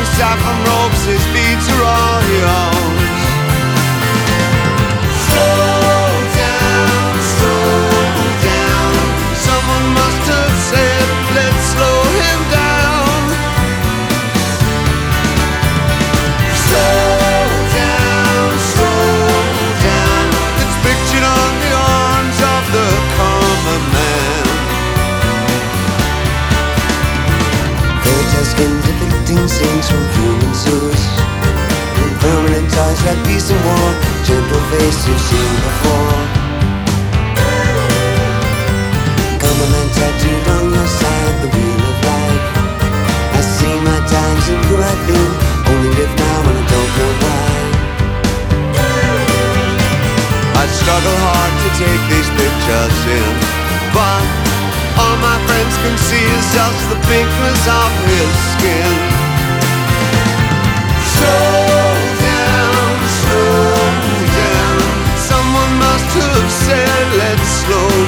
saffron robes, his beads are all he owns. Slow down, someone must have said, let's slow him down. Slow down, it's pictured on the arms of the common man. Fairy-tale-skin depicting scenes from human zoos, permanent ties like peace and war, gentle face you've seen before. Common man tattooed on your side, the wheel of life. I see my times and who I've been, only live now and I don't know why. I struggle hard to take these pictures in, but all my friends can see is just the pinkness of his skin. Slow down, someone must have said, let's slow